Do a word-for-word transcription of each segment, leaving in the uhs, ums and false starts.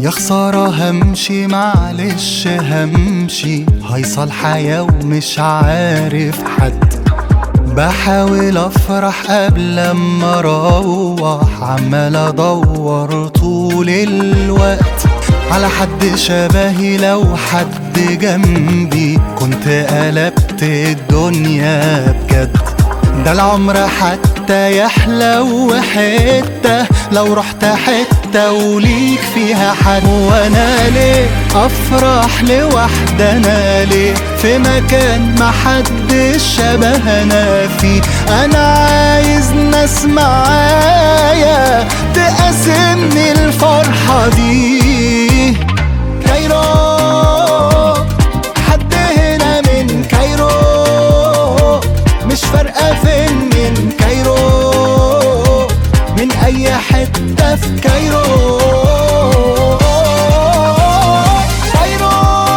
يا خسارة همشي معلش همشي، هيصل حياة ومش عارف حد. بحاول افرح قبل ما اروح، عمال ادور طول الوقت على حد شبهي. لو حد جنبي كنت قلبت الدنيا بجد. ده العمر حتى يحلو حتة لو رحت حتة وليك فيها حد. وانا ليه افرح لوحدي؟ انا ليه في مكان ما حدش شبهنا فيه؟ انا عايز ناس معايا تقاسمني الفرحة دي. كايرو حد هنا من كايرو، مش فارقة فين من كايرو، من أي حتة في كايرو. كايرو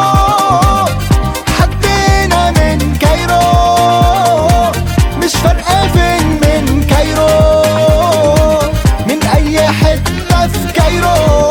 حد هنا من كايرو، مش فارقة فين من كايرو، من أي حتة في كايرو.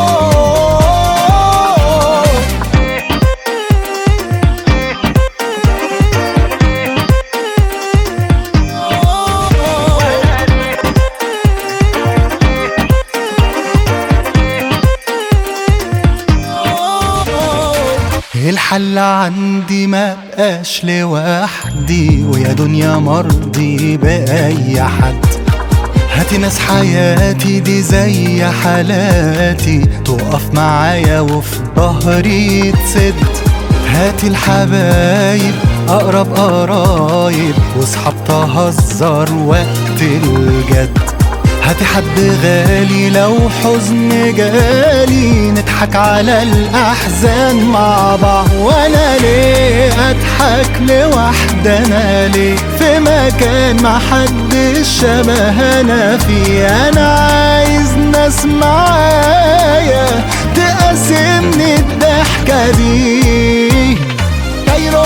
الحل عندي ما بقاش لوحدي، ويا دنيا مرضي بأي حد. هاتي ناس حياتي دي زي حالاتي، تقف معايا وفي ظهري تسد. هاتي الحبايب أقرب قرايب، واصحاب تهزر وقت الجد. هاتي حد غالي لو حزن جالي، نضحك على الأحزان مع بعض. وأنا ليه أضحك لوحدي؟ أنا ليه في مكان ما حدش شبهنا فيه؟ أنا عايز ناس معايا تقاسمني الضحكة دي. كايرو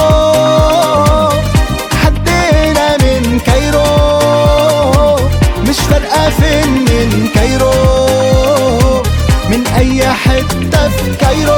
حد هنا من كايرو، مش فارقة فين من كايرو، من أي حتة في كايرو.